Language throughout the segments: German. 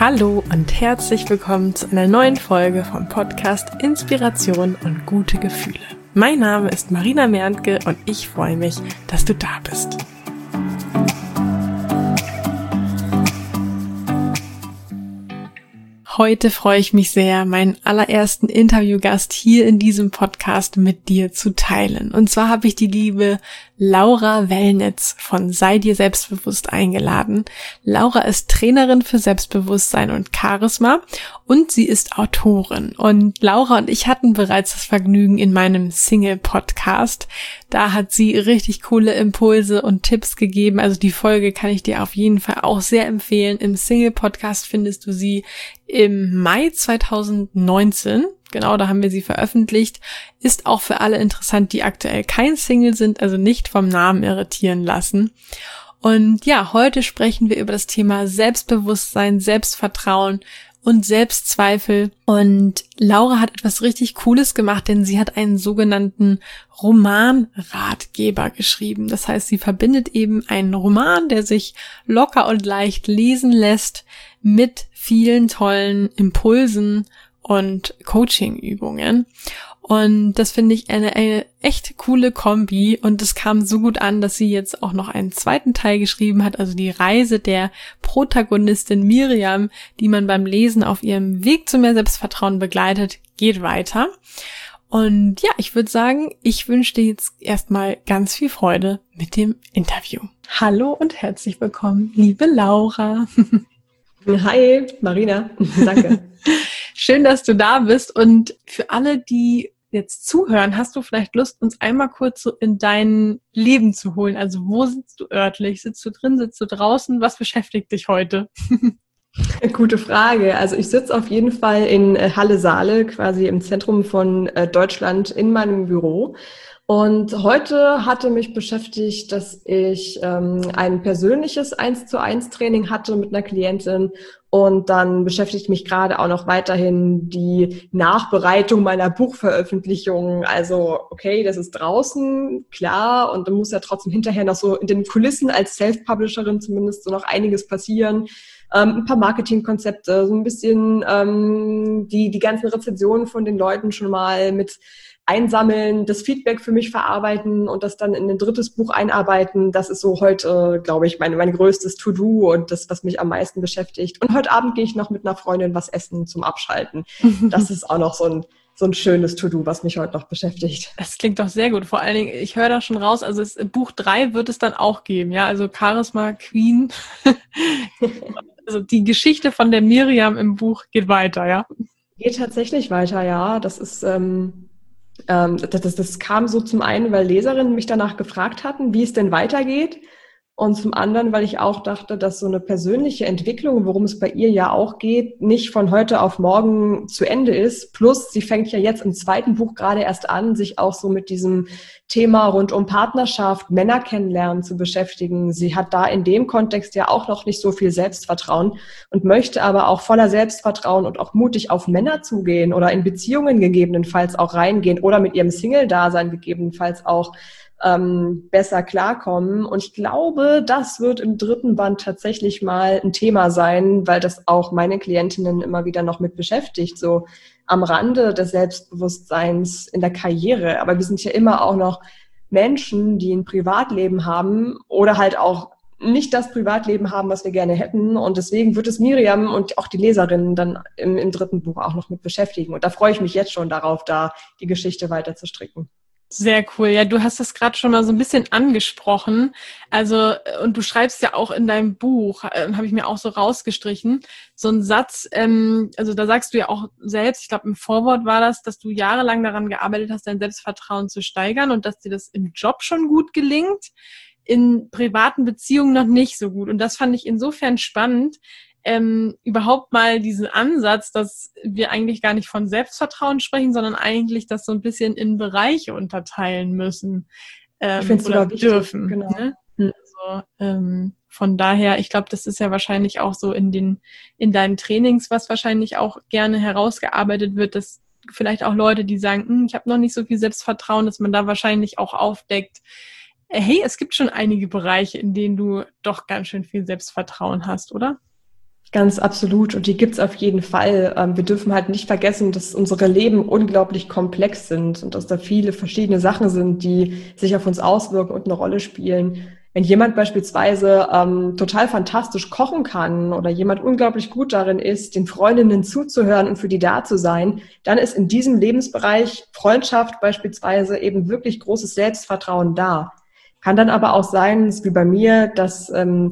Hallo und herzlich willkommen zu einer neuen Folge vom Podcast Inspiration und gute Gefühle. Mein Name ist Marina Merntke und ich freue mich, dass du da bist. Heute freue ich mich sehr, meinen allerersten Interviewgast hier in diesem Podcast mit dir zu teilen. Und zwar habe ich die liebe Laura Wellnitz von Sei dir selbstbewusst eingeladen. Laura ist Trainerin für Selbstbewusstsein und Charisma und sie ist Autorin. Und Laura und ich hatten bereits das Vergnügen in meinem Single-Podcast. Da hat sie richtig coole Impulse und Tipps gegeben. Also die Folge kann ich dir auf jeden Fall auch sehr empfehlen. Im Single-Podcast findest du sie im Mai 2019. Genau, da haben wir sie veröffentlicht. Ist auch für alle interessant, die aktuell kein Single sind, also nicht vom Namen irritieren lassen. Und ja, heute sprechen wir über das Thema Selbstbewusstsein, Selbstvertrauen und Selbstzweifel. Und Laura hat etwas richtig Cooles gemacht, denn sie hat einen sogenannten Romanratgeber geschrieben. Das heißt, sie verbindet eben einen Roman, der sich locker und leicht lesen lässt, mit vielen tollen Impulsen und Coaching-Übungen. Und das finde ich eine echt coole Kombi und es kam so gut an, dass sie jetzt auch noch einen zweiten Teil geschrieben hat, also die Reise der Protagonistin Miriam, die man beim Lesen auf ihrem Weg zu mehr Selbstvertrauen begleitet, geht weiter. Und ja, ich würde sagen, ich wünsche dir jetzt erstmal ganz viel Freude mit dem Interview. Hallo und herzlich willkommen, liebe Laura. Hi, Marina. Danke. Schön, dass du da bist. Und für alle, die jetzt zuhören, hast du vielleicht Lust, uns einmal kurz so in dein Leben zu holen? Also wo sitzt du örtlich? Sitzt du drin? Sitzt du draußen? Was beschäftigt dich heute? Gute Frage. Also ich sitze auf jeden Fall in Halle-Saale, quasi im Zentrum von Deutschland, in meinem Büro. Und heute hatte mich beschäftigt, dass ich ein persönliches 1:1 Training hatte mit einer Klientin und dann beschäftigt mich gerade auch noch weiterhin die Nachbereitung meiner Buchveröffentlichung. Also okay, das ist draußen, klar, und dann muss ja trotzdem hinterher noch so in den Kulissen als Self-Publisherin zumindest so noch einiges passieren. Ein paar Marketingkonzepte, so ein bisschen die ganzen Rezensionen von den Leuten schon mal mit einsammeln, das Feedback für mich verarbeiten und das dann in ein drittes Buch einarbeiten. Das ist so heute, glaube ich, mein größtes To-Do und das, was mich am meisten beschäftigt. Und heute Abend gehe ich noch mit einer Freundin was essen zum Abschalten. Das ist auch noch so ein schönes To-Do, was mich heute noch beschäftigt. Das klingt doch sehr gut. Vor allen Dingen, ich höre da schon raus, also Buch 3 wird es dann auch geben, ja, also Charisma Queen. Also die Geschichte von der Miriam im Buch geht weiter, ja? Geht tatsächlich weiter, ja. Das ist das kam so zum einen, weil Leserinnen mich danach gefragt hatten, wie es denn weitergeht. Und zum anderen, weil ich auch dachte, dass so eine persönliche Entwicklung, worum es bei ihr ja auch geht, nicht von heute auf morgen zu Ende ist. Plus, sie fängt ja jetzt im zweiten Buch gerade erst an, sich auch so mit diesem Thema rund um Partnerschaft, Männer kennenlernen zu beschäftigen. Sie hat da in dem Kontext ja auch noch nicht so viel Selbstvertrauen und möchte aber auch voller Selbstvertrauen und auch mutig auf Männer zugehen oder in Beziehungen gegebenenfalls auch reingehen oder mit ihrem Single-Dasein gegebenenfalls auch besser klarkommen. Und ich glaube, das wird im dritten Band tatsächlich mal ein Thema sein, weil das auch meine Klientinnen immer wieder noch mit beschäftigt, so am Rande des Selbstbewusstseins in der Karriere. Aber wir sind ja immer auch noch Menschen, die ein Privatleben haben oder halt auch nicht das Privatleben haben, was wir gerne hätten. Und deswegen wird es Miriam und auch die Leserinnen dann im dritten Buch auch noch mit beschäftigen. Und da freue ich mich jetzt schon darauf, da die Geschichte weiter zu stricken. Sehr cool. Ja, du hast das gerade schon mal so ein bisschen angesprochen. Also, und du schreibst ja auch in deinem Buch, habe ich mir auch so rausgestrichen, so einen Satz, also da sagst du ja auch selbst, ich glaube im Vorwort war das, dass du jahrelang daran gearbeitet hast, dein Selbstvertrauen zu steigern und dass dir das im Job schon gut gelingt, in privaten Beziehungen noch nicht so gut. Und das fand ich insofern spannend, überhaupt mal diesen Ansatz, dass wir eigentlich gar nicht von Selbstvertrauen sprechen, sondern eigentlich das so ein bisschen in Bereiche unterteilen müssen ich finde es oder sogar wichtig, dürfen. genau. Ne? Also, von daher, ich glaube, das ist ja wahrscheinlich auch so in deinen Trainings, was wahrscheinlich auch gerne herausgearbeitet wird, dass vielleicht auch Leute, die sagen, ich habe noch nicht so viel Selbstvertrauen, dass man da wahrscheinlich auch aufdeckt, hey, es gibt schon einige Bereiche, in denen du doch ganz schön viel Selbstvertrauen hast, oder? Ganz absolut. Und die gibt's auf jeden Fall. Wir dürfen halt nicht vergessen, dass unsere Leben unglaublich komplex sind und dass da viele verschiedene Sachen sind, die sich auf uns auswirken und eine Rolle spielen. Wenn jemand beispielsweise total fantastisch kochen kann oder jemand unglaublich gut darin ist, den Freundinnen zuzuhören und für die da zu sein, dann ist in diesem Lebensbereich Freundschaft beispielsweise eben wirklich großes Selbstvertrauen da. Kann dann aber auch sein, wie bei mir, dass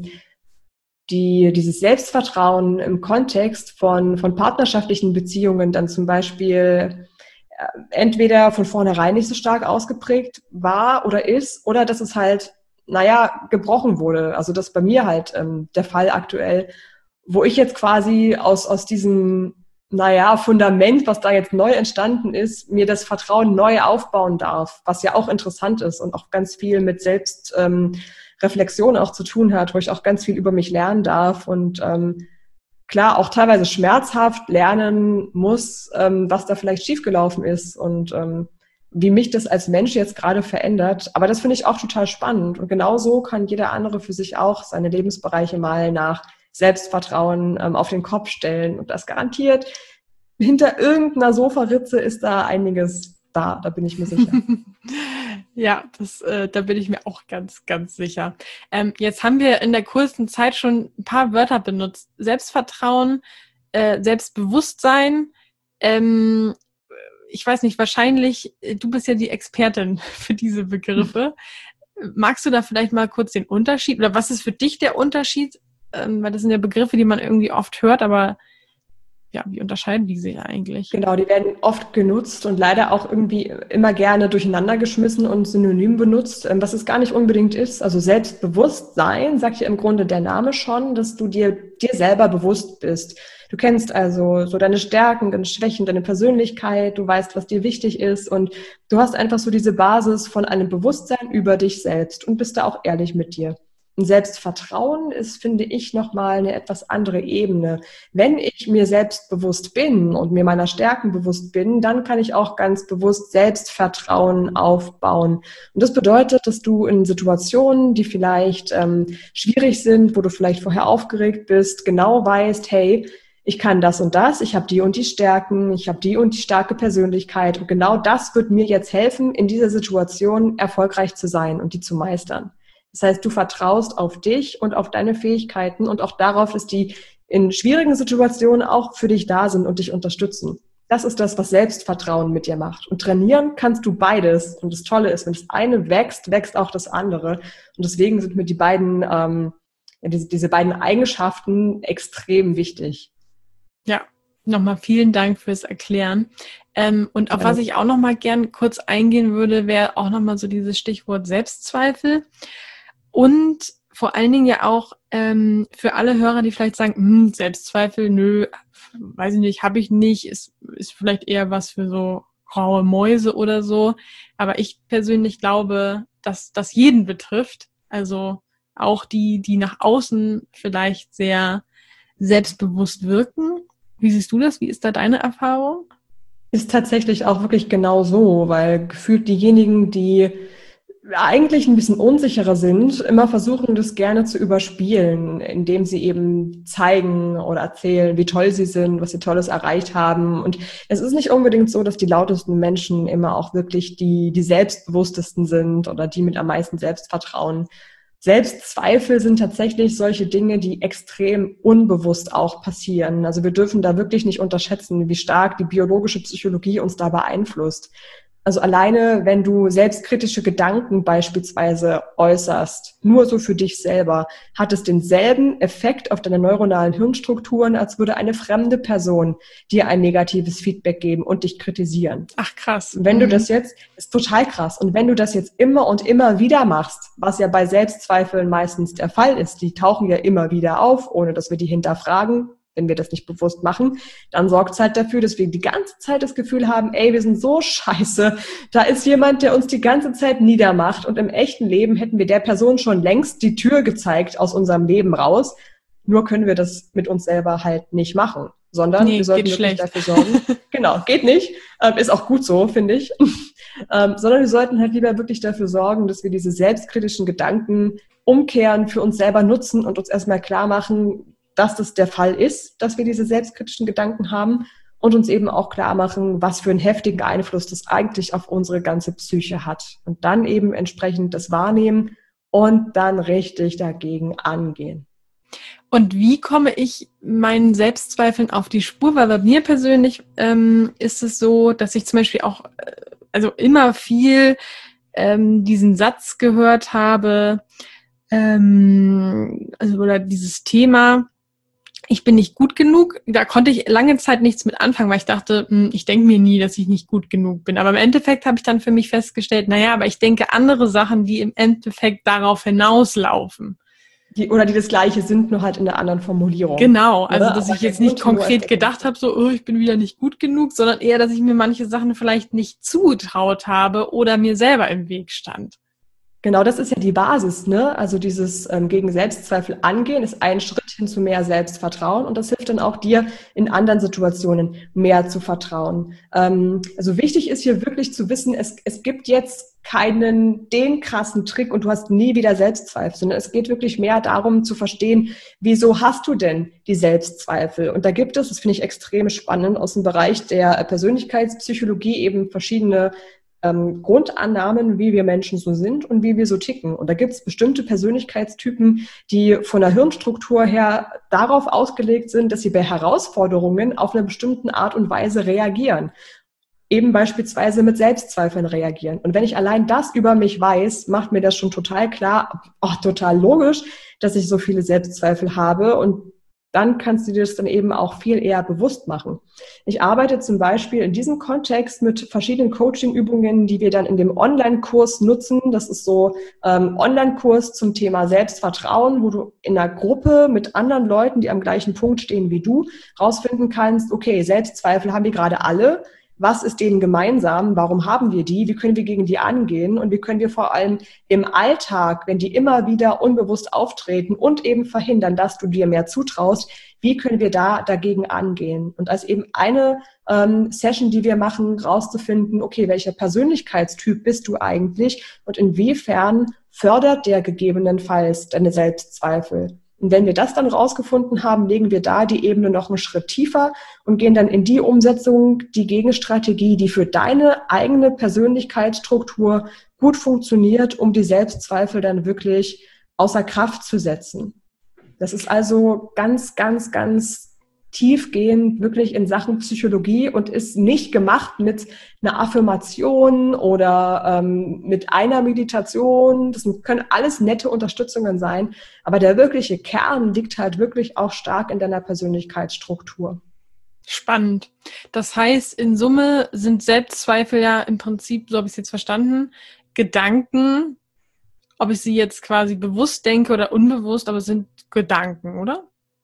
dieses Selbstvertrauen im Kontext von partnerschaftlichen Beziehungen dann zum Beispiel entweder von vornherein nicht so stark ausgeprägt war oder ist, oder dass es halt, gebrochen wurde. Also das ist bei mir halt der Fall aktuell, wo ich jetzt quasi aus diesem, Fundament, was da jetzt neu entstanden ist, mir das Vertrauen neu aufbauen darf, was ja auch interessant ist und auch ganz viel mit Reflexion auch zu tun hat, wo ich auch ganz viel über mich lernen darf und klar auch teilweise schmerzhaft lernen muss, was da vielleicht schiefgelaufen ist und wie mich das als Mensch jetzt gerade verändert. Aber das finde ich auch total spannend. Und genauso kann jeder andere für sich auch seine Lebensbereiche mal nach Selbstvertrauen auf den Kopf stellen. Und das garantiert, hinter irgendeiner Sofaritze ist da einiges da bin ich mir sicher. Ja, da bin ich mir auch ganz, ganz sicher. Jetzt haben wir in der kurzen Zeit schon ein paar Wörter benutzt. Selbstvertrauen, Selbstbewusstsein. Ich weiß nicht, wahrscheinlich, du bist ja die Expertin für diese Begriffe. Magst du da vielleicht mal kurz den Unterschied, oder was ist für dich der Unterschied? Weil das sind ja Begriffe, die man irgendwie oft hört, aber ja, wie unterscheiden die sich eigentlich? Genau, die werden oft genutzt und leider auch irgendwie immer gerne durcheinander geschmissen und synonym benutzt, was es gar nicht unbedingt ist. Also Selbstbewusstsein sagt ja im Grunde der Name schon, dass du dir selber bewusst bist. Du kennst also so deine Stärken, deine Schwächen, deine Persönlichkeit, du weißt, was dir wichtig ist und du hast einfach so diese Basis von einem Bewusstsein über dich selbst und bist da auch ehrlich mit dir. Und Selbstvertrauen ist, finde ich, nochmal eine etwas andere Ebene. Wenn ich mir selbst bewusst bin und mir meiner Stärken bewusst bin, dann kann ich auch ganz bewusst Selbstvertrauen aufbauen. Und das bedeutet, dass du in Situationen, die vielleicht schwierig sind, wo du vielleicht vorher aufgeregt bist, genau weißt, hey, ich kann das und das, ich habe die und die Stärken, ich habe die und die starke Persönlichkeit und genau das wird mir jetzt helfen, in dieser Situation erfolgreich zu sein und die zu meistern. Das heißt, du vertraust auf dich und auf deine Fähigkeiten und auch darauf, dass die in schwierigen Situationen auch für dich da sind und dich unterstützen. Das ist das, was Selbstvertrauen mit dir macht. Und trainieren kannst du beides. Und das Tolle ist, wenn das eine wächst, wächst auch das andere. Und deswegen sind mir die beiden, diese beiden Eigenschaften extrem wichtig. Ja, nochmal vielen Dank fürs Erklären. Und auf was ich auch nochmal gern kurz eingehen würde, wäre auch nochmal so dieses Stichwort Selbstzweifel. Und vor allen Dingen ja auch für alle Hörer, die vielleicht sagen, Selbstzweifel, nö, weiß ich nicht, habe ich nicht, ist vielleicht eher was für so graue Mäuse oder so. Aber ich persönlich glaube, dass das jeden betrifft. Also auch die nach außen vielleicht sehr selbstbewusst wirken. Wie siehst du das? Wie ist da deine Erfahrung? Ist tatsächlich auch wirklich genau so, weil gefühlt diejenigen, die eigentlich ein bisschen unsicherer sind, immer versuchen, das gerne zu überspielen, indem sie eben zeigen oder erzählen, wie toll sie sind, was sie Tolles erreicht haben. Und es ist nicht unbedingt so, dass die lautesten Menschen immer auch wirklich die selbstbewusstesten sind oder die mit am meisten Selbstvertrauen. Selbstzweifel sind tatsächlich solche Dinge, die extrem unbewusst auch passieren. Also wir dürfen da wirklich nicht unterschätzen, wie stark die biologische Psychologie uns da beeinflusst. Also alleine, wenn du selbstkritische Gedanken beispielsweise äußerst, nur so für dich selber, hat es denselben Effekt auf deine neuronalen Hirnstrukturen, als würde eine fremde Person dir ein negatives Feedback geben und dich kritisieren. Ach krass. Wenn du das jetzt, ist total krass, und wenn du das jetzt immer und immer wieder machst, was ja bei Selbstzweifeln meistens der Fall ist, die tauchen ja immer wieder auf, ohne dass wir die hinterfragen, wenn wir das nicht bewusst machen, dann sorgt es halt dafür, dass wir die ganze Zeit das Gefühl haben, ey, wir sind so scheiße, da ist jemand, der uns die ganze Zeit niedermacht, und im echten Leben hätten wir der Person schon längst die Tür gezeigt aus unserem Leben raus, nur können wir das mit uns selber halt nicht machen, sondern wir sollten wirklich dafür sorgen, genau, geht nicht, ist auch gut so, finde ich, sondern wir sollten halt lieber wirklich dafür sorgen, dass wir diese selbstkritischen Gedanken umkehren, für uns selber nutzen und uns erstmal klar machen, dass das der Fall ist, dass wir diese selbstkritischen Gedanken haben und uns eben auch klar machen, was für einen heftigen Einfluss das eigentlich auf unsere ganze Psyche hat. Und dann eben entsprechend das wahrnehmen und dann richtig dagegen angehen. Und wie komme ich meinen Selbstzweifeln auf die Spur? Weil bei mir persönlich ist es so, dass ich zum Beispiel auch also immer viel diesen Satz gehört habe, oder dieses Thema, ich bin nicht gut genug. Da konnte ich lange Zeit nichts mit anfangen, weil ich dachte, ich denke mir nie, dass ich nicht gut genug bin. Aber im Endeffekt habe ich dann für mich festgestellt, naja, aber ich denke andere Sachen, die im Endeffekt darauf hinauslaufen. Die das Gleiche sind, nur halt in einer anderen Formulierung. Genau, also dass ich jetzt nicht konkret gedacht habe, so, oh, ich bin wieder nicht gut genug, sondern eher, dass ich mir manche Sachen vielleicht nicht zugetraut habe oder mir selber im Weg stand. Genau, das ist ja die Basis, ne? Also dieses gegen Selbstzweifel angehen ist ein Schritt hin zu mehr Selbstvertrauen und das hilft dann auch dir in anderen Situationen mehr zu vertrauen. Also wichtig ist hier wirklich zu wissen, es gibt jetzt den krassen Trick und du hast nie wieder Selbstzweifel, sondern es geht wirklich mehr darum zu verstehen, wieso hast du denn die Selbstzweifel? Und da gibt es, das finde ich extrem spannend, aus dem Bereich der Persönlichkeitspsychologie eben verschiedene Grundannahmen, wie wir Menschen so sind und wie wir so ticken. Und da gibt es bestimmte Persönlichkeitstypen, die von der Hirnstruktur her darauf ausgelegt sind, dass sie bei Herausforderungen auf eine bestimmte Art und Weise reagieren. Eben beispielsweise mit Selbstzweifeln reagieren. Und wenn ich allein das über mich weiß, macht mir das schon total klar, total logisch, dass ich so viele Selbstzweifel habe und dann kannst du dir das dann eben auch viel eher bewusst machen. Ich arbeite zum Beispiel in diesem Kontext mit verschiedenen Coaching-Übungen, die wir dann in dem Online-Kurs nutzen. Das ist so Online-Kurs zum Thema Selbstvertrauen, wo du in einer Gruppe mit anderen Leuten, die am gleichen Punkt stehen wie du, rausfinden kannst, okay, Selbstzweifel haben wir gerade alle. Was ist denen gemeinsam? Warum haben wir die? Wie können wir gegen die angehen? Und wie können wir vor allem im Alltag, wenn die immer wieder unbewusst auftreten und eben verhindern, dass du dir mehr zutraust, wie können wir da dagegen angehen? Und als eben eine Session, die wir machen, rauszufinden, okay, welcher Persönlichkeitstyp bist du eigentlich und inwiefern fördert der gegebenenfalls deine Selbstzweifel? Und wenn wir das dann rausgefunden haben, legen wir da die Ebene noch einen Schritt tiefer und gehen dann in die Umsetzung, die Gegenstrategie, die für deine eigene Persönlichkeitsstruktur gut funktioniert, um die Selbstzweifel dann wirklich außer Kraft zu setzen. Das ist also ganz, ganz, ganz tiefgehend wirklich in Sachen Psychologie und ist nicht gemacht mit einer Affirmation oder mit einer Meditation. Das können alles nette Unterstützungen sein, aber der wirkliche Kern liegt halt wirklich auch stark in deiner Persönlichkeitsstruktur. Spannend. Das heißt, in Summe sind Selbstzweifel ja im Prinzip, so habe ich es jetzt verstanden, Gedanken, ob ich sie jetzt quasi bewusst denke oder unbewusst, aber es sind Gedanken, oder?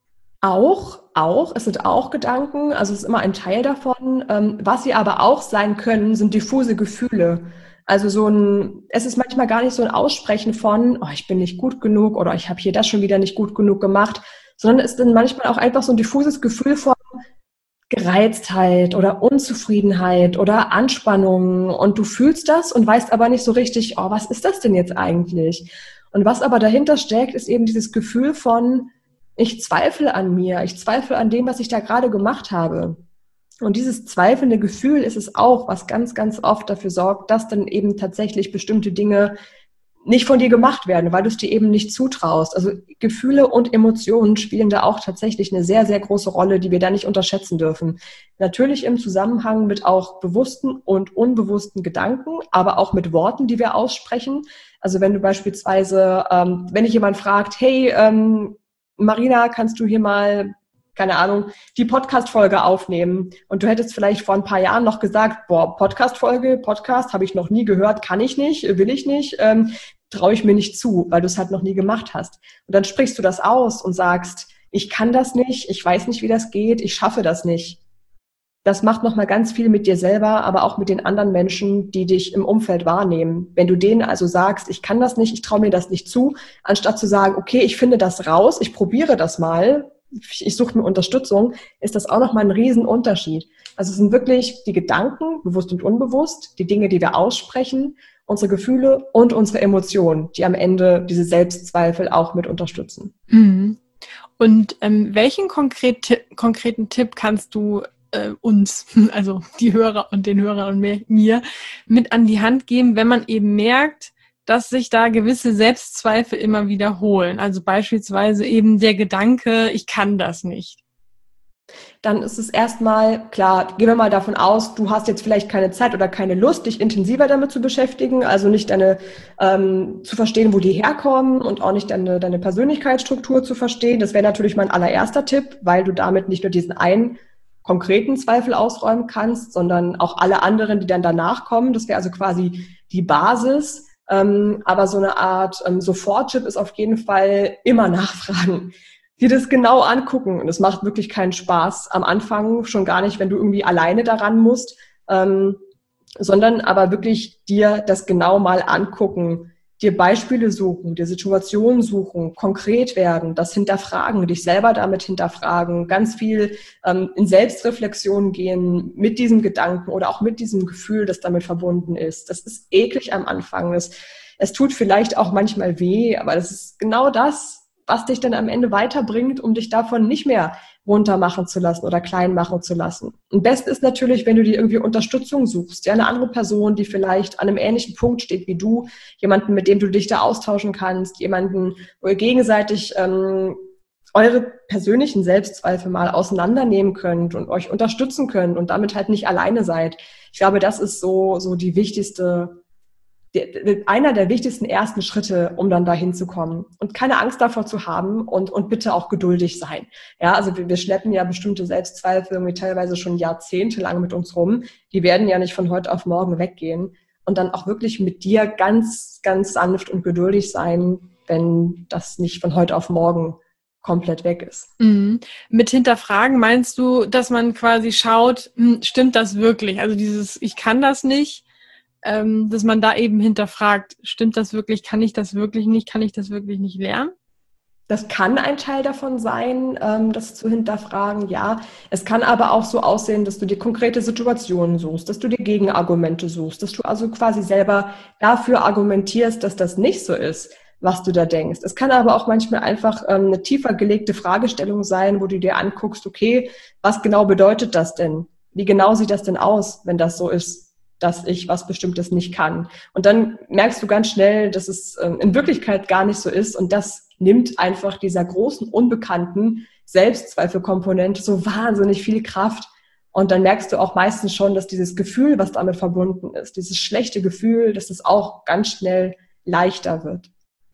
Es sind auch Gedanken, also es ist immer ein Teil davon. Was sie aber auch sein können, sind diffuse Gefühle. Also es ist manchmal gar nicht so ein Aussprechen von, ich bin nicht gut genug oder ich habe hier das schon wieder nicht gut genug gemacht, sondern es ist dann manchmal auch einfach so ein diffuses Gefühl von Gereiztheit oder Unzufriedenheit oder Anspannung und du fühlst das und weißt aber nicht so richtig, was ist das denn jetzt eigentlich? Und was aber dahinter steckt, ist eben dieses Gefühl von, ich zweifle an mir, ich zweifle an dem, was ich da gerade gemacht habe. Und dieses zweifelnde Gefühl ist es auch, was ganz, ganz oft dafür sorgt, dass dann eben tatsächlich bestimmte Dinge nicht von dir gemacht werden, weil du es dir eben nicht zutraust. Also Gefühle und Emotionen spielen da auch tatsächlich eine sehr, sehr große Rolle, die wir da nicht unterschätzen dürfen. Natürlich im Zusammenhang mit auch bewussten und unbewussten Gedanken, aber auch mit Worten, die wir aussprechen. Also wenn du beispielsweise, wenn dich jemand fragt, hey, Marina, kannst du hier mal, keine Ahnung, die Podcast-Folge aufnehmen? Und du hättest vielleicht vor ein paar Jahren noch gesagt, Podcast habe ich noch nie gehört, kann ich nicht, will ich nicht, traue ich mir nicht zu, weil du es halt noch nie gemacht hast. Und dann sprichst du das aus und sagst, ich kann das nicht, ich weiß nicht, wie das geht, ich schaffe das nicht. Das macht nochmal ganz viel mit dir selber, aber auch mit den anderen Menschen, die dich im Umfeld wahrnehmen. Wenn du denen also sagst, ich kann das nicht, ich traue mir das nicht zu, anstatt zu sagen, okay, ich finde das raus, ich probiere das mal, ich suche mir Unterstützung, ist das auch nochmal ein Riesenunterschied. Also es sind wirklich die Gedanken, bewusst und unbewusst, die Dinge, die wir aussprechen, unsere Gefühle und unsere Emotionen, die am Ende diese Selbstzweifel auch mit unterstützen. Mhm. Und welchen konkreten Tipp kannst du uns, also die Hörer und den Hörern und mir, mit an die Hand geben, wenn man eben merkt, dass sich da gewisse Selbstzweifel immer wiederholen? Also beispielsweise eben der Gedanke, ich kann das nicht. Dann ist es erstmal, klar, gehen wir mal davon aus, du hast jetzt vielleicht keine Zeit oder keine Lust, dich intensiver damit zu beschäftigen, also nicht zu verstehen, wo die herkommen und auch nicht deine Persönlichkeitsstruktur zu verstehen. Das wäre natürlich mein allererster Tipp, weil du damit nicht nur diesen einen konkreten Zweifel ausräumen kannst, sondern auch alle anderen, die dann danach kommen. Das wäre also quasi die Basis. Aber so eine Art Soforttipp ist auf jeden Fall immer nachfragen. Dir das genau angucken. Und es macht wirklich keinen Spaß am Anfang, schon gar nicht, wenn du irgendwie alleine daran musst, sondern aber wirklich dir das genau mal angucken, dir Beispiele suchen, dir Situationen suchen, konkret werden, das hinterfragen, dich selber damit hinterfragen, ganz viel in Selbstreflexion gehen mit diesem Gedanken oder auch mit diesem Gefühl, das damit verbunden ist. Das ist eklig am Anfang. Es tut vielleicht auch manchmal weh, aber das ist genau das, was dich dann am Ende weiterbringt, um dich davon nicht mehr runtermachen zu lassen oder klein machen zu lassen. Am besten ist natürlich, wenn du dir irgendwie Unterstützung suchst, ja, eine andere Person, die vielleicht an einem ähnlichen Punkt steht wie du, jemanden, mit dem du dich da austauschen kannst, jemanden, wo ihr gegenseitig eure persönlichen Selbstzweifel mal auseinandernehmen könnt und euch unterstützen könnt und damit halt nicht alleine seid. Ich glaube, das ist so einer der wichtigsten ersten Schritte, um dann dahin zu kommen. Und keine Angst davor zu haben und bitte auch geduldig sein. Ja, also wir schleppen ja bestimmte Selbstzweifel irgendwie teilweise schon jahrzehntelang mit uns rum. Die werden ja nicht von heute auf morgen weggehen. Und dann auch wirklich mit dir ganz, ganz sanft und geduldig sein, wenn das nicht von heute auf morgen komplett weg ist. Mhm. Mit hinterfragen meinst du, dass man quasi schaut, stimmt das wirklich? Also dieses, ich kann das nicht, dass man da eben hinterfragt, stimmt das wirklich, kann ich das wirklich nicht, kann ich das wirklich nicht lernen? Das kann ein Teil davon sein, das zu hinterfragen, ja. Es kann aber auch so aussehen, dass du dir konkrete Situationen suchst, dass du dir Gegenargumente suchst, dass du also quasi selber dafür argumentierst, dass das nicht so ist, was du da denkst. Es kann aber auch manchmal einfach eine tiefer gelegte Fragestellung sein, wo du dir anguckst, okay, was genau bedeutet das denn? Wie genau sieht das denn aus, wenn das so ist, dass ich was Bestimmtes nicht kann? Und dann merkst du ganz schnell, dass es in Wirklichkeit gar nicht so ist. Und das nimmt einfach dieser großen, unbekannten Selbstzweifelkomponente so wahnsinnig viel Kraft. Und dann merkst du auch meistens schon, dass dieses Gefühl, was damit verbunden ist, dieses schlechte Gefühl, dass es auch ganz schnell leichter wird.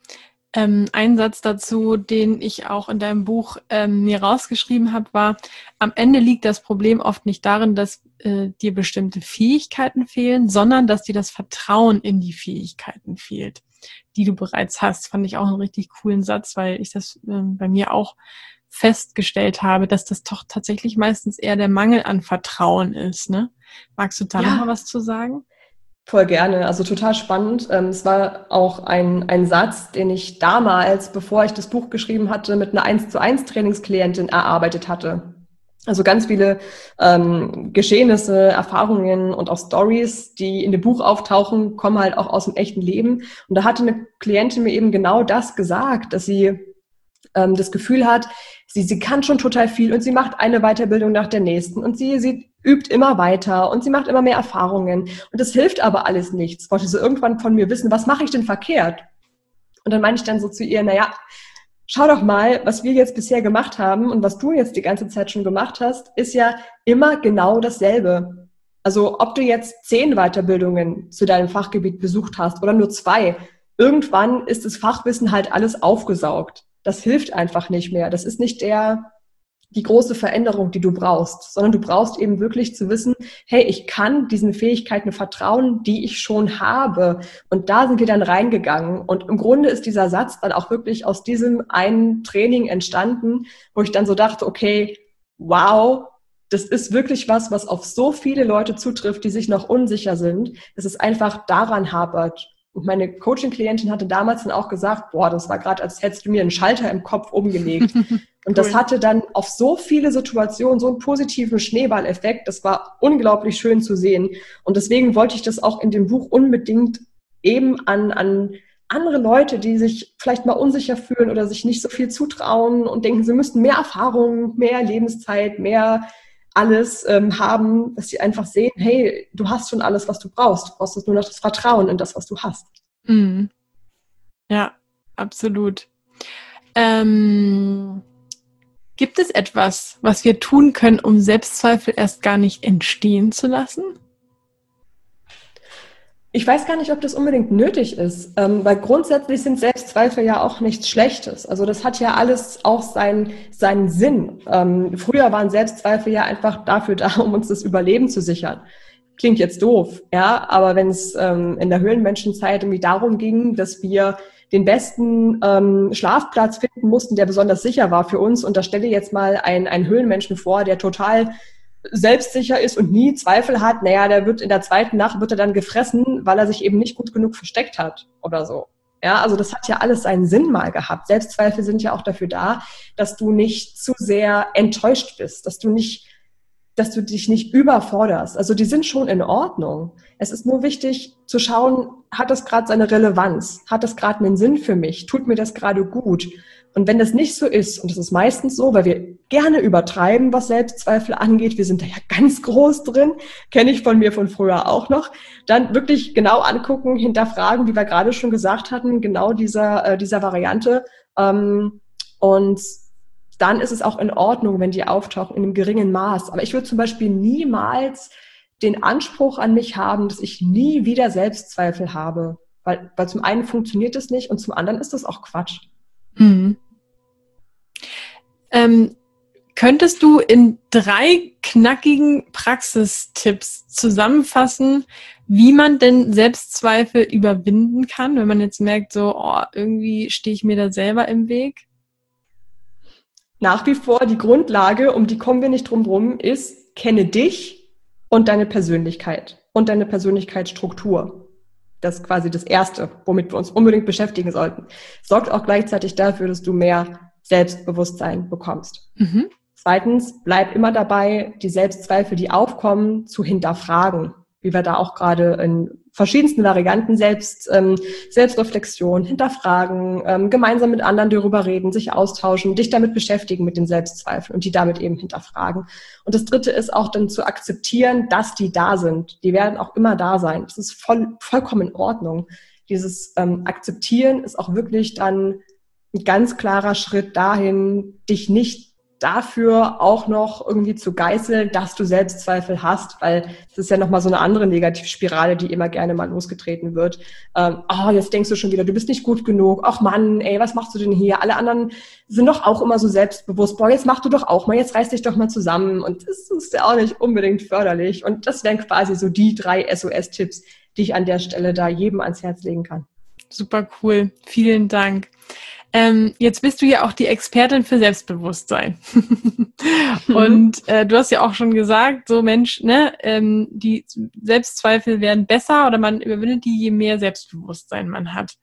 Ein Satz dazu, den ich auch in deinem Buch mir rausgeschrieben habe, war: Am Ende liegt das Problem oft nicht darin, dass dir bestimmte Fähigkeiten fehlen, sondern dass dir das Vertrauen in die Fähigkeiten fehlt, die du bereits hast. Fand ich auch einen richtig coolen Satz, weil ich das bei mir auch festgestellt habe, dass das doch tatsächlich meistens eher der Mangel an Vertrauen ist, ne? Magst du da noch mal was zu sagen? Voll gerne, also total spannend. Es war auch ein Satz, den ich damals, bevor ich das Buch geschrieben hatte, mit einer 1:1 Trainingsklientin erarbeitet hatte. Also ganz viele Geschehnisse, Erfahrungen und auch Stories, die in dem Buch auftauchen, kommen halt auch aus dem echten Leben. Und da hatte eine Klientin mir eben genau das gesagt, dass sie das Gefühl hat, sie kann schon total viel und sie macht eine Weiterbildung nach der nächsten und sie übt immer weiter und sie macht immer mehr Erfahrungen. Und das hilft aber alles nichts. Wollte sie irgendwann von mir wissen, was mache ich denn verkehrt? Und dann meine ich dann so zu ihr, naja, schau doch mal, was wir jetzt bisher gemacht haben und was du jetzt die ganze Zeit schon gemacht hast, ist ja immer genau dasselbe. Also ob du jetzt 10 Weiterbildungen zu deinem Fachgebiet besucht hast oder nur 2, irgendwann ist das Fachwissen halt alles aufgesaugt. Das hilft einfach nicht mehr. Das ist nicht die große Veränderung, die du brauchst, sondern du brauchst eben wirklich zu wissen, hey, ich kann diesen Fähigkeiten vertrauen, die ich schon habe. Und da sind wir dann reingegangen. Und im Grunde ist dieser Satz dann auch wirklich aus diesem einen Training entstanden, wo ich dann so dachte, okay, wow, das ist wirklich was auf so viele Leute zutrifft, die sich noch unsicher sind, dass es einfach daran hapert. Und meine Coaching-Klientin hatte damals dann auch gesagt, boah, das war gerade, als hättest du mir einen Schalter im Kopf umgelegt. Und das hatte dann auf so viele Situationen so einen positiven Schneeballeffekt. Das war unglaublich schön zu sehen. Und deswegen wollte ich das auch in dem Buch unbedingt eben an andere Leute, die sich vielleicht mal unsicher fühlen oder sich nicht so viel zutrauen und denken, sie müssten mehr Erfahrung, mehr Lebenszeit, mehr alles haben, dass sie einfach sehen, hey, du hast schon alles, was du brauchst nur noch das Vertrauen in das, was du hast. Mhm. Ja, absolut. Gibt es etwas, was wir tun können, um Selbstzweifel erst gar nicht entstehen zu lassen? Ich weiß gar nicht, ob das unbedingt nötig ist, weil grundsätzlich sind Selbstzweifel ja auch nichts Schlechtes. Also das hat ja alles auch seinen Sinn. Früher waren Selbstzweifel ja einfach dafür da, um uns das Überleben zu sichern. Klingt jetzt doof, ja, aber wenn es in der Höhlenmenschenzeit irgendwie darum ging, dass wir den besten Schlafplatz finden mussten, der besonders sicher war für uns, und da stelle jetzt mal einen Höhlenmenschen vor, der total selbstsicher ist und nie Zweifel hat, naja, der wird in der zweiten Nacht wird er dann gefressen, weil er sich eben nicht gut genug versteckt hat oder so. Ja, also das hat ja alles seinen Sinn mal gehabt. Selbstzweifel sind ja auch dafür da, dass du nicht zu sehr enttäuscht bist, dass du dich nicht überforderst. Also die sind schon in Ordnung. Es ist nur wichtig zu schauen, hat das gerade seine Relevanz? Hat das gerade einen Sinn für mich? Tut mir das gerade gut? Und wenn das nicht so ist, und das ist meistens so, weil wir gerne übertreiben, was Selbstzweifel angeht, wir sind da ja ganz groß drin, kenne ich von mir von früher auch noch, dann wirklich genau angucken, hinterfragen, wie wir gerade schon gesagt hatten, genau dieser Variante. Und dann ist es auch in Ordnung, wenn die auftauchen in einem geringen Maß. Aber ich würde zum Beispiel niemals den Anspruch an mich haben, dass ich nie wieder Selbstzweifel habe. Weil zum einen funktioniert das nicht und zum anderen ist das auch Quatsch. Mhm. Könntest du in 3 knackigen Praxistipps zusammenfassen, wie man denn Selbstzweifel überwinden kann, wenn man jetzt merkt, so, irgendwie stehe ich mir da selber im Weg? Nach wie vor die Grundlage, um die kommen wir nicht drum rum, ist, kenne dich und deine Persönlichkeit und deine Persönlichkeitsstruktur. Das ist quasi das Erste, womit wir uns unbedingt beschäftigen sollten. Sorgt auch gleichzeitig dafür, dass du mehr Selbstbewusstsein bekommst. Mhm. Zweitens, bleib immer dabei, die Selbstzweifel, die aufkommen, zu hinterfragen. Wie wir da auch gerade in verschiedensten Varianten Selbstreflexion, hinterfragen, gemeinsam mit anderen darüber reden, sich austauschen, dich damit beschäftigen mit den Selbstzweifeln und die damit eben hinterfragen. Und das Dritte ist auch dann zu akzeptieren, dass die da sind. Die werden auch immer da sein. Das ist vollkommen in Ordnung. Dieses Akzeptieren ist auch wirklich dann ein ganz klarer Schritt dahin, dich nicht dafür auch noch irgendwie zu geißeln, dass du Selbstzweifel hast, weil das ist ja nochmal so eine andere Negativspirale, die immer gerne mal losgetreten wird. Jetzt denkst du schon wieder, du bist nicht gut genug. Ach Mann, ey, was machst du denn hier? Alle anderen sind doch auch immer so selbstbewusst. Boah, jetzt mach du doch auch mal, jetzt reiß dich doch mal zusammen. Und das ist ja auch nicht unbedingt förderlich. Und das wären quasi so die 3 SOS-Tipps, die ich an der Stelle da jedem ans Herz legen kann. Super cool. Vielen Dank. Jetzt bist du ja auch die Expertin für Selbstbewusstsein. Und du hast ja auch schon gesagt, so Mensch, ne, die Selbstzweifel werden besser oder man überwindet die, je mehr Selbstbewusstsein man hat.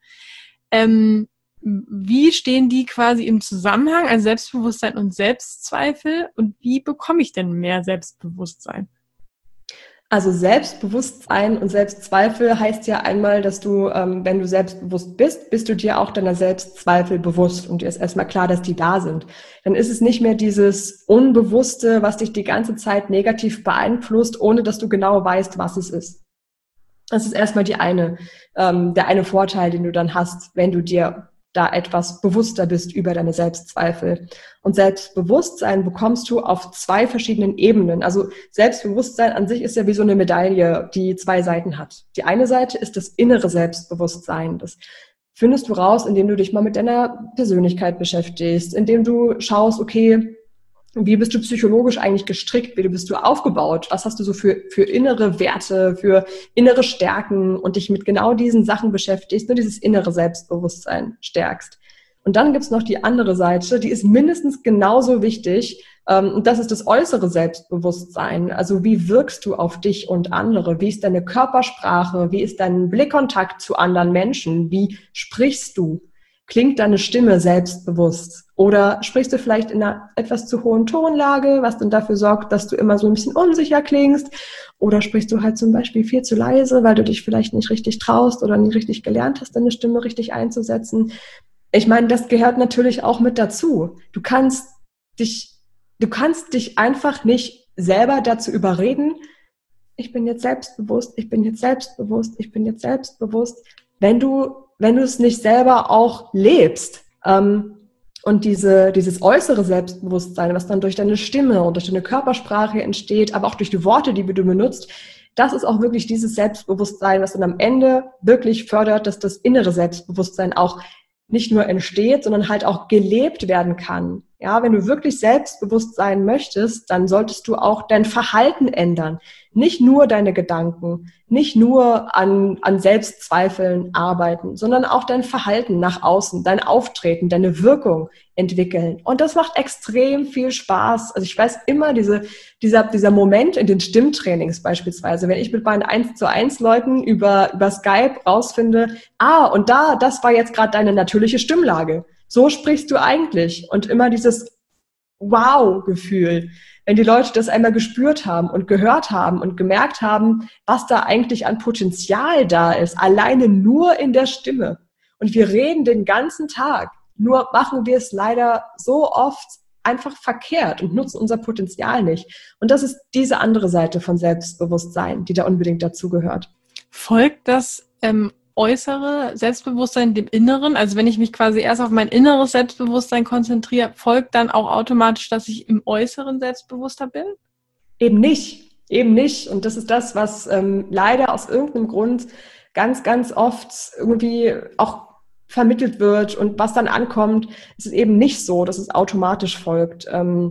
Wie stehen die quasi im Zusammenhang, also Selbstbewusstsein und Selbstzweifel? Und wie bekomme ich denn mehr Selbstbewusstsein? Also Selbstbewusstsein und Selbstzweifel heißt ja einmal, dass du, wenn du selbstbewusst bist, bist du dir auch deiner Selbstzweifel bewusst und dir ist erstmal klar, dass die da sind. Dann ist es nicht mehr dieses Unbewusste, was dich die ganze Zeit negativ beeinflusst, ohne dass du genau weißt, was es ist. Das ist erstmal der eine Vorteil, den du dann hast, wenn du dir da etwas bewusster bist über deine Selbstzweifel. Und Selbstbewusstsein bekommst du auf 2 verschiedenen Ebenen. Also Selbstbewusstsein an sich ist ja wie so eine Medaille, die 2 Seiten hat. Die eine Seite ist das innere Selbstbewusstsein. Das findest du raus, indem du dich mal mit deiner Persönlichkeit beschäftigst, indem du schaust, okay, wie bist du psychologisch eigentlich gestrickt? Wie bist du aufgebaut? Was hast du so für innere Werte, für innere Stärken und dich mit genau diesen Sachen beschäftigst, nur dieses innere Selbstbewusstsein stärkst. Und dann gibt's noch die andere Seite, die ist mindestens genauso wichtig. Und das ist das äußere Selbstbewusstsein. Also wie wirkst du auf dich und andere? Wie ist deine Körpersprache? Wie ist dein Blickkontakt zu anderen Menschen? Wie sprichst du? Klingt deine Stimme selbstbewusst? Oder sprichst du vielleicht in einer etwas zu hohen Tonlage, was dann dafür sorgt, dass du immer so ein bisschen unsicher klingst? Oder sprichst du halt zum Beispiel viel zu leise, weil du dich vielleicht nicht richtig traust oder nicht richtig gelernt hast, deine Stimme richtig einzusetzen? Ich meine, das gehört natürlich auch mit dazu. Du kannst dich einfach nicht selber dazu überreden, ich bin jetzt selbstbewusst, ich bin jetzt selbstbewusst, ich bin jetzt selbstbewusst, wenn du es nicht selber auch lebst. Und dieses äußere Selbstbewusstsein, was dann durch deine Stimme und durch deine Körpersprache entsteht, aber auch durch die Worte, die du benutzt, das ist auch wirklich dieses Selbstbewusstsein, was dann am Ende wirklich fördert, dass das innere Selbstbewusstsein auch nicht nur entsteht, sondern halt auch gelebt werden kann. Ja, wenn du wirklich selbstbewusst sein möchtest, dann solltest du auch dein Verhalten ändern. Nicht nur deine Gedanken, nicht nur an Selbstzweifeln arbeiten, sondern auch dein Verhalten nach außen, dein Auftreten, deine Wirkung entwickeln. Und das macht extrem viel Spaß. Also ich weiß immer, dieser Moment in den Stimmtrainings beispielsweise, wenn ich mit meinen 1:1 Leuten über Skype rausfinde, und das war jetzt gerade deine natürliche Stimmlage. So sprichst du eigentlich. Und immer dieses Wow-Gefühl, wenn die Leute das einmal gespürt haben und gehört haben und gemerkt haben, was da eigentlich an Potenzial da ist, alleine nur in der Stimme. Und wir reden den ganzen Tag, nur machen wir es leider so oft einfach verkehrt und nutzen unser Potenzial nicht. Und das ist diese andere Seite von Selbstbewusstsein, die da unbedingt dazugehört. Folgt das äußere Selbstbewusstsein dem Inneren? Also wenn ich mich quasi erst auf mein inneres Selbstbewusstsein konzentriere, folgt dann auch automatisch, dass ich im Äußeren selbstbewusster bin? Eben nicht. Und das ist das, was leider aus irgendeinem Grund ganz, ganz oft irgendwie auch vermittelt wird und was dann ankommt, ist es eben nicht so, dass es automatisch folgt.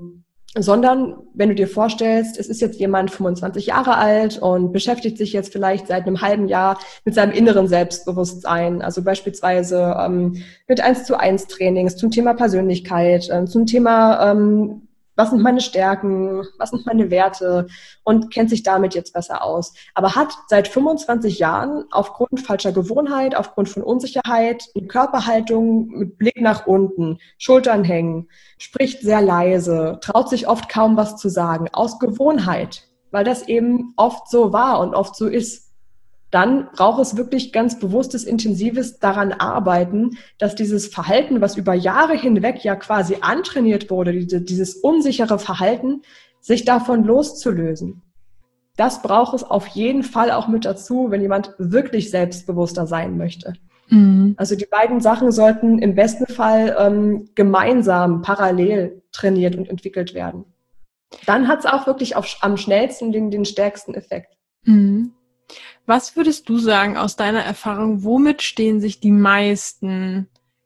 Sondern wenn du dir vorstellst, es ist jetzt jemand 25 Jahre alt und beschäftigt sich jetzt vielleicht seit einem halben Jahr mit seinem inneren Selbstbewusstsein, also beispielsweise mit 1:1 Trainings zum Thema Persönlichkeit, zum Thema, was sind meine Stärken, was sind meine Werte und kennt sich damit jetzt besser aus. Aber hat seit 25 Jahren aufgrund falscher Gewohnheit, aufgrund von Unsicherheit, eine Körperhaltung mit Blick nach unten, Schultern hängen, spricht sehr leise, traut sich oft kaum was zu sagen, aus Gewohnheit, weil das eben oft so war und oft so ist. Dann braucht es wirklich ganz bewusstes, intensives daran arbeiten, dass dieses Verhalten, was über Jahre hinweg ja quasi antrainiert wurde, dieses unsichere Verhalten, sich davon loszulösen. Das braucht es auf jeden Fall auch mit dazu, wenn jemand wirklich selbstbewusster sein möchte. Mhm. Also die beiden Sachen sollten im besten Fall gemeinsam, parallel trainiert und entwickelt werden. Dann hat es auch wirklich am schnellsten den stärksten Effekt. Mhm. Was würdest du sagen aus deiner Erfahrung, womit stehen sich die meisten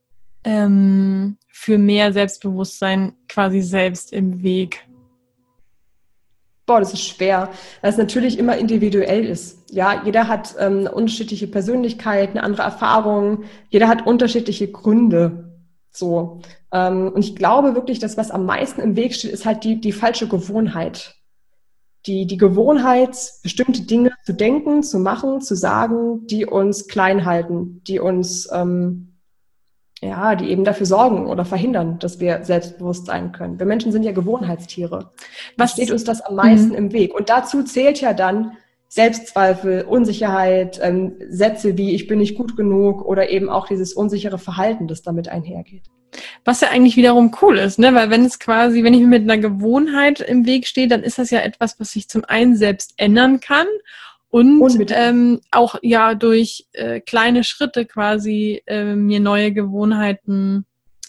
für mehr Selbstbewusstsein quasi selbst im Weg? Das ist schwer, weil es natürlich immer individuell ist. Ja, jeder hat eine unterschiedliche Persönlichkeit, eine andere Erfahrung, jeder hat unterschiedliche Gründe. So. Und ich glaube wirklich, dass was am meisten im Weg steht, ist halt die falsche Gewohnheit. Die Gewohnheit, bestimmte Dinge zu denken, zu machen, zu sagen, die uns klein halten, die uns, die eben dafür sorgen oder verhindern, dass wir selbstbewusst sein können. Wir Menschen sind ja Gewohnheitstiere. Was steht uns das am meisten im Weg? Und dazu zählt ja dann Selbstzweifel, Unsicherheit, Sätze wie ich bin nicht gut genug oder eben auch dieses unsichere Verhalten, das damit einhergeht. Was ja eigentlich wiederum cool ist, ne? Weil wenn ich mir mit einer Gewohnheit im Weg stehe, dann ist das ja etwas, was ich zum einen selbst ändern kann und auch ja durch kleine Schritte quasi mir neue Gewohnheiten,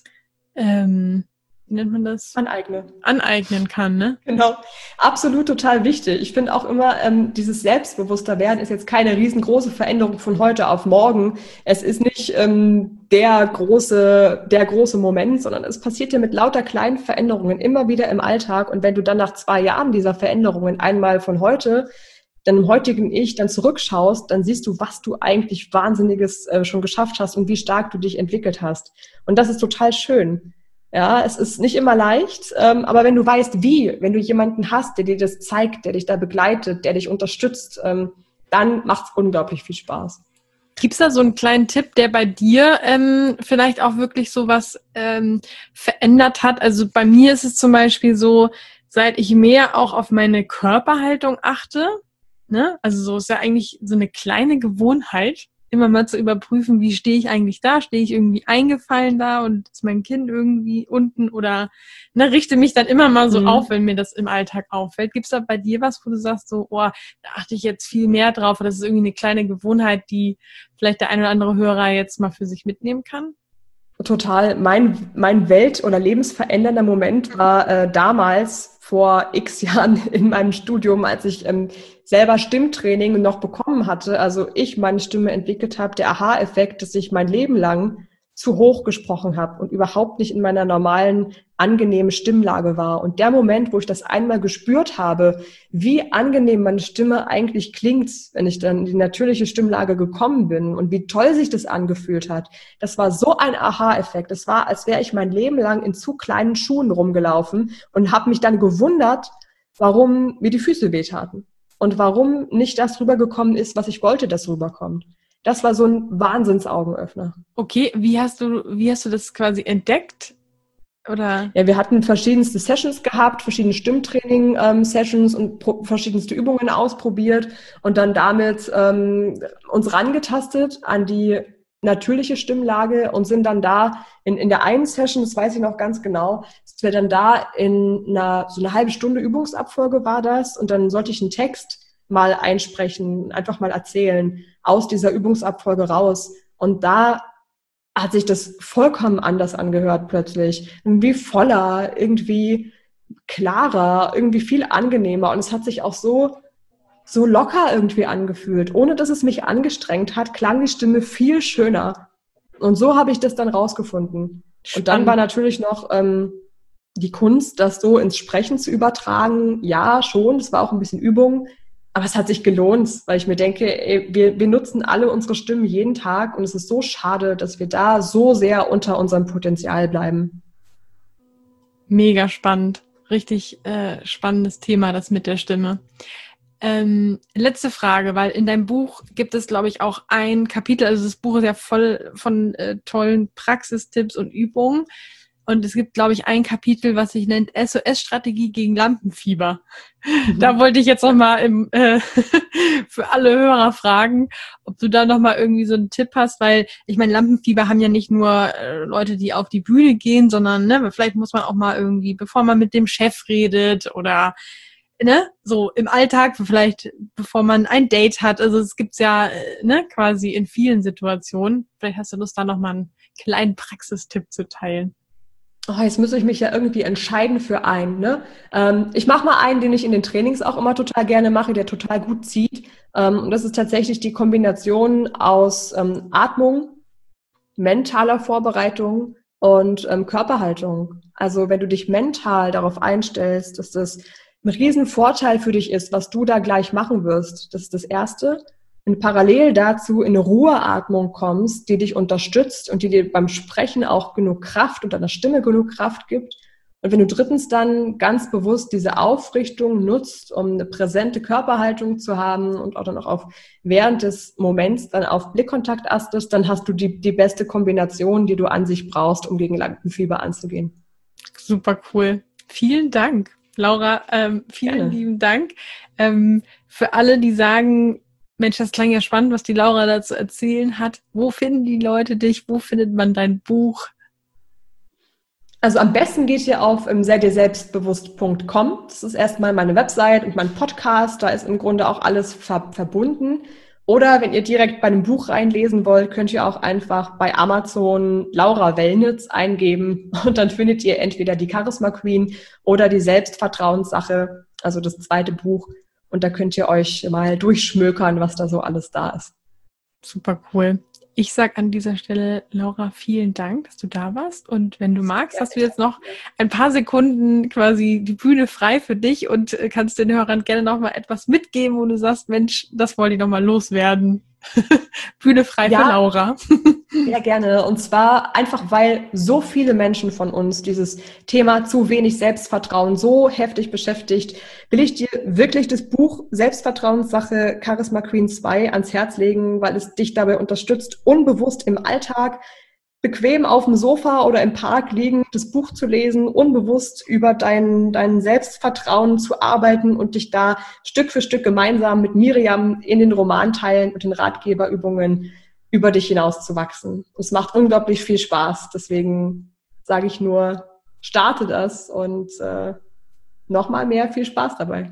wie nennt man das? Aneignen kann, ne? Genau, absolut total wichtig. Ich finde auch immer, dieses selbstbewusster werden ist jetzt keine riesengroße Veränderung von heute auf morgen. Es ist nicht der große Moment, sondern es passiert ja mit lauter kleinen Veränderungen immer wieder im Alltag. Und wenn du dann nach 2 Jahren dieser Veränderungen einmal von heute, deinem heutigen Ich dann zurückschaust, dann siehst du, was du eigentlich Wahnsinniges schon geschafft hast und wie stark du dich entwickelt hast. Und das ist total schön. Ja, es ist nicht immer leicht, aber wenn du weißt, wenn du jemanden hast, der dir das zeigt, der dich da begleitet, der dich unterstützt, dann macht es unglaublich viel Spaß. Gibt's da so einen kleinen Tipp, der bei dir vielleicht auch wirklich sowas verändert hat? Also bei mir ist es zum Beispiel so, seit ich mehr auch auf meine Körperhaltung achte, ne? Also so ist ja eigentlich so eine kleine Gewohnheit, immer mal zu überprüfen, wie stehe ich eigentlich da? Stehe ich irgendwie eingefallen da und ist mein Kinn irgendwie unten oder ne, richte mich dann immer mal so auf, wenn mir das im Alltag auffällt. Gibt's da bei dir was, wo du sagst so, oh, da achte ich jetzt viel mehr drauf, oder das ist irgendwie eine kleine Gewohnheit, die vielleicht der ein oder andere Hörer jetzt mal für sich mitnehmen kann? Total. Mein welt- oder lebensverändernder Moment war damals vor x Jahren in meinem Studium, als ich selber Stimmtraining noch bekommen hatte. Also ich meine Stimme entwickelt habe, der Aha-Effekt, dass ich mein Leben lang zu hoch gesprochen habe und überhaupt nicht in meiner normalen, angenehmen Stimmlage war. Und der Moment, wo ich das einmal gespürt habe, wie angenehm meine Stimme eigentlich klingt, wenn ich dann in die natürliche Stimmlage gekommen bin und wie toll sich das angefühlt hat, das war so ein Aha-Effekt. Es war, als wäre ich mein Leben lang in zu kleinen Schuhen rumgelaufen und habe mich dann gewundert, warum mir die Füße wehtaten und warum nicht das rübergekommen ist, was ich wollte, dass rüberkommt. Das war so ein Wahnsinnsaugenöffner. Okay, wie hast du das quasi entdeckt? Oder? Ja, wir hatten verschiedenste Sessions gehabt, verschiedene Stimmtraining-Sessions und verschiedenste Übungen ausprobiert und dann damit uns rangetastet an die natürliche Stimmlage und sind dann da in der einen Session, das weiß ich noch ganz genau, dass wir dann da so eine halbe Stunde Übungsabfolge war das und dann sollte ich einen Text mal einsprechen, einfach mal erzählen aus dieser Übungsabfolge raus. Und da hat sich das vollkommen anders angehört plötzlich. Irgendwie voller, irgendwie klarer, irgendwie viel angenehmer. Und es hat sich auch so locker irgendwie angefühlt. Ohne dass es mich angestrengt hat, klang die Stimme viel schöner. Und so habe ich das dann rausgefunden. Und dann war natürlich noch die Kunst, das so ins Sprechen zu übertragen. Ja, schon, das war auch ein bisschen Übung. Aber es hat sich gelohnt, weil ich mir denke, ey, wir nutzen alle unsere Stimmen jeden Tag und es ist so schade, dass wir da so sehr unter unserem Potenzial bleiben. Mega spannend. Richtig spannendes Thema, das mit der Stimme. Letzte Frage, weil in deinem Buch gibt es, glaube ich, auch ein Kapitel, also das Buch ist ja voll von tollen Praxistipps und Übungen. Und es gibt, glaube ich, ein Kapitel, was sich nennt SOS-Strategie gegen Lampenfieber. Da wollte ich jetzt nochmal für alle Hörer fragen, ob du da nochmal irgendwie so einen Tipp hast, weil ich meine, Lampenfieber haben ja nicht nur Leute, die auf die Bühne gehen, sondern ne, vielleicht muss man auch mal irgendwie, bevor man mit dem Chef redet oder ne, so im Alltag, vielleicht bevor man ein Date hat. Also es gibt's ja ne, quasi in vielen Situationen. Vielleicht hast du Lust, da nochmal einen kleinen Praxistipp zu teilen. Oh, jetzt muss ich mich ja irgendwie entscheiden für einen. Ne? Ich mache mal einen, den ich in den Trainings auch immer total gerne mache, der total gut zieht. Und das ist tatsächlich die Kombination aus Atmung, mentaler Vorbereitung und Körperhaltung. Also wenn du dich mental darauf einstellst, dass das ein Riesenvorteil für dich ist, was du da gleich machen wirst, das ist das Erste. Und parallel dazu in eine Ruheatmung kommst, die dich unterstützt und die dir beim Sprechen auch genug Kraft und deiner Stimme genug Kraft gibt. Und wenn du drittens dann ganz bewusst diese Aufrichtung nutzt, um eine präsente Körperhaltung zu haben und auch dann auch während des Moments dann auf Blickkontakt achtest, dann hast du die beste Kombination, die du an sich brauchst, um gegen Lampenfieber anzugehen. Super cool. Vielen Dank, Laura. Vielen lieben Dank. Für alle, die sagen, Mensch, das klang ja spannend, was die Laura da zu erzählen hat. Wo finden die Leute dich? Wo findet man dein Buch? Also am besten geht ihr auf seidirselbstbewusst.com. Das ist erstmal meine Website und mein Podcast. Da ist im Grunde auch alles verbunden. Oder wenn ihr direkt bei einem Buch reinlesen wollt, könnt ihr auch einfach bei Amazon Laura Wellnitz eingeben. Und dann findet ihr entweder die Charisma Queen oder die Selbstvertrauenssache, also das zweite Buch. Und da könnt ihr euch mal durchschmökern, was da so alles da ist. Super cool. Ich sag an dieser Stelle, Laura, vielen Dank, dass du da warst. Und wenn du magst, hast du jetzt noch ein paar Sekunden quasi die Bühne frei für dich und kannst den Hörern gerne noch mal etwas mitgeben, wo du sagst, Mensch, das wollte ich noch mal loswerden. Bühne frei für Laura. Sehr gerne. Und zwar einfach, weil so viele Menschen von uns dieses Thema zu wenig Selbstvertrauen so heftig beschäftigt, will ich dir wirklich das Buch Selbstvertrauenssache Charisma Queen 2 ans Herz legen, weil es dich dabei unterstützt, unbewusst im Alltag bequem auf dem Sofa oder im Park liegen, das Buch zu lesen, unbewusst über dein Selbstvertrauen zu arbeiten und dich da Stück für Stück gemeinsam mit Miriam in den Romanteilen und den Ratgeberübungen über dich hinaus zu wachsen. Es macht unglaublich viel Spaß. Deswegen sage ich nur, starte das und nochmal mehr viel Spaß dabei.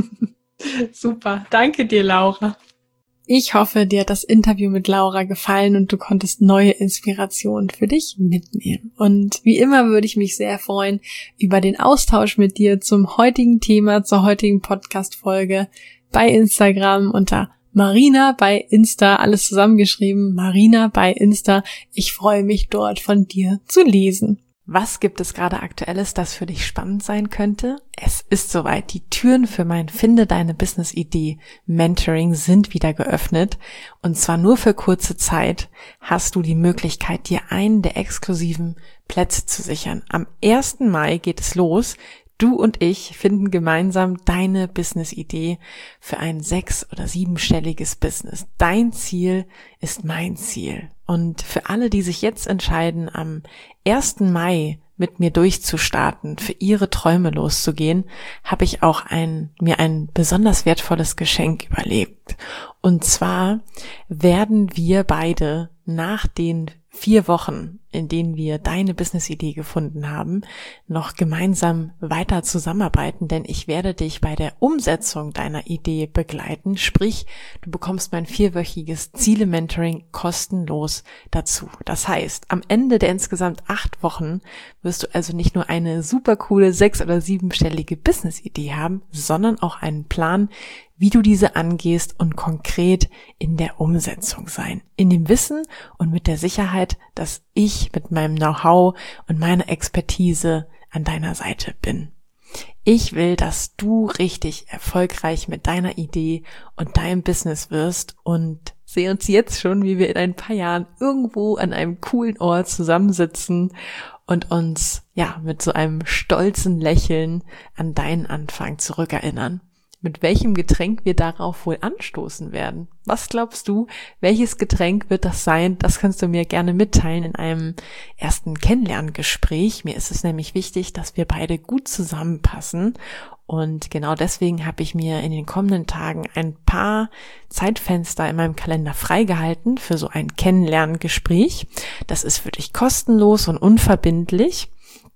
Super, danke dir, Laura. Ich hoffe, dir hat das Interview mit Laura gefallen und du konntest neue Inspirationen für dich mitnehmen. Und wie immer würde ich mich sehr freuen über den Austausch mit dir zum heutigen Thema, zur heutigen Podcast-Folge bei Instagram unter Marina bei Insta, alles zusammengeschrieben, Marina bei Insta. Ich freue mich dort von dir zu lesen. Was gibt es gerade Aktuelles, das für dich spannend sein könnte? Es ist soweit. Die Türen für mein Finde deine Business-Idee Mentoring sind wieder geöffnet. Und zwar nur für kurze Zeit hast du die Möglichkeit, dir einen der exklusiven Plätze zu sichern. Am 1. Mai geht es los. Du und ich finden gemeinsam deine Business-Idee für ein 6- oder 7-stelliges Business. Dein Ziel ist mein Ziel. Und für alle, die sich jetzt entscheiden, am 1. Mai mit mir durchzustarten, für ihre Träume loszugehen, habe ich auch mir ein besonders wertvolles Geschenk überlegt. Und zwar werden wir beide nach den 4 Wochen, in denen wir deine Business-Idee gefunden haben, noch gemeinsam weiter zusammenarbeiten, denn ich werde dich bei der Umsetzung deiner Idee begleiten, sprich, du bekommst mein 4-wöchiges Ziele-Mentoring kostenlos dazu. Das heißt, am Ende der insgesamt 8 Wochen wirst du also nicht nur eine super coole 6- oder 7-stellige Business-Idee haben, sondern auch einen Plan, wie du diese angehst und konkret in der Umsetzung sein. In dem Wissen und mit der Sicherheit, dass ich mit meinem Know-how und meiner Expertise an deiner Seite bin. Ich will, dass du richtig erfolgreich mit deiner Idee und deinem Business wirst und sehe uns jetzt schon, wie wir in ein paar Jahren irgendwo an einem coolen Ort zusammensitzen und uns mit so einem stolzen Lächeln an deinen Anfang zurückerinnern. Mit welchem Getränk wir darauf wohl anstoßen werden. Was glaubst du, welches Getränk wird das sein? Das kannst du mir gerne mitteilen in einem ersten Kennenlerngespräch. Mir ist es nämlich wichtig, dass wir beide gut zusammenpassen. Und genau deswegen habe ich mir in den kommenden Tagen ein paar Zeitfenster in meinem Kalender freigehalten für so ein Kennenlerngespräch. Das ist für dich kostenlos und unverbindlich.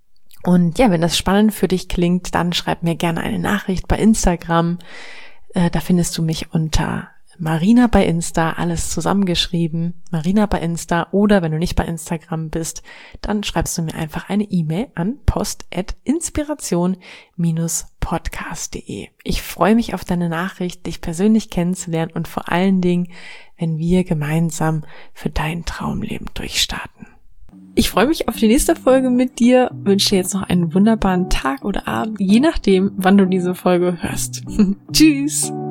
Und wenn das spannend für dich klingt, dann schreib mir gerne eine Nachricht bei Instagram. Da findest du mich unter Marina bei Insta, alles zusammengeschrieben, Marina bei Insta. Oder wenn du nicht bei Instagram bist, dann schreibst du mir einfach eine E-Mail an post@inspiration-podcast.de. Ich freue mich auf deine Nachricht, dich persönlich kennenzulernen und vor allen Dingen, wenn wir gemeinsam für dein Traumleben durchstarten. Ich freue mich auf die nächste Folge mit dir, wünsche dir jetzt noch einen wunderbaren Tag oder Abend, je nachdem, wann du diese Folge hörst. Tschüss!